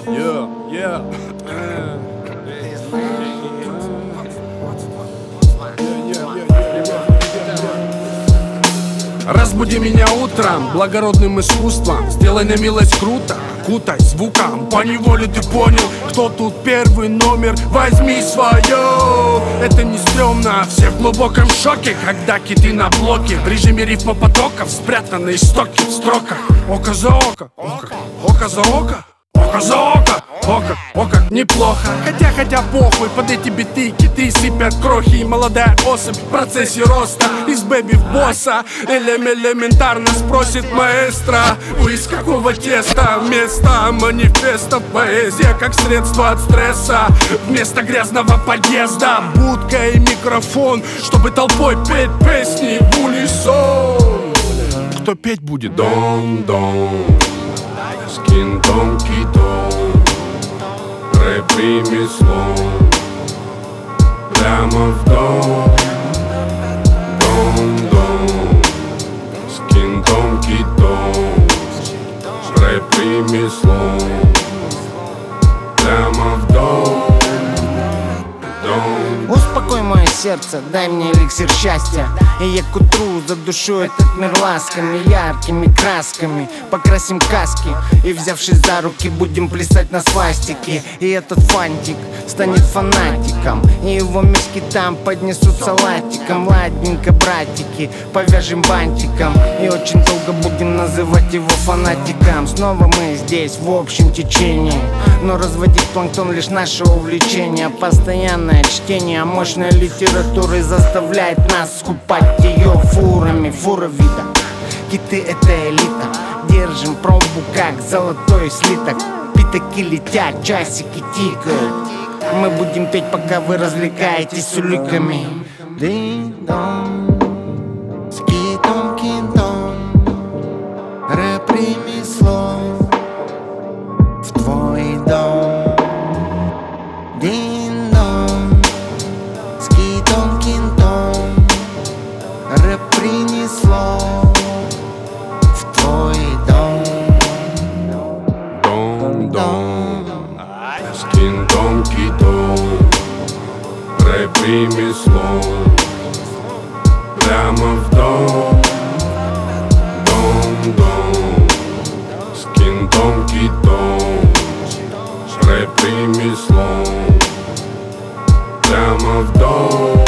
Yeah. Разбуди меня утром благородным искусством. Сделай на милость круто, кутай звуком. Поневоле ты понял, кто тут первый номер. Возьми свое. Это не стрёмно, все в глубоком шоке, когда киты на блоке. В режиме рифмопотоков спрятаны истоки в строках. Око за око, око за око, око за око, око, неплохо. Хотя похуй, под эти биты киты сыпят крохи. И молодая особь в процессе роста из бэби в босса элементарно спросит маэстро: вы из какого теста? Вместо манифеста поэзия как средство от стресса. Вместо грязного подъезда будка и микрофон, чтобы толпой петь песни в унисон. Кто петь будет? Дом, скин дом китом. Рэп ремесло прямо в дом. Скин дом китом. Рэп ремесло прямо в дом. Успокой мое сердце, дай мне эликсир счастья. И я к утру задушу этот мир ласками, яркими красками. Покрасим каски и, взявшись за руки, будем плясать на свастике. И этот фантик станет фанатиком, и его мешки там поднесут салатиком. Ладненько, братики, повяжем бантиком, и очень долго будем называть его фанатиком. Снова мы здесь в общем течении, но разводить планктон лишь наше увлечение. Постоянное чтение мощной литературы заставляет нас скупать ее фурами. Фура вида, киты это элита. Держим пробу как золотой слиток. Пятаки летят, часики тикают. Мы будем петь, пока вы развлекаетесь с уликами. Дин-дон, скитон, киндон. Рэп ремесло в твой дом. Дин-дон, скитон, киндон. Рэп принесло в твой дом. Скин дом китом. Рэп ремесло прямо в дом. Скин дом китом. Рэп ремесло прямо в дом.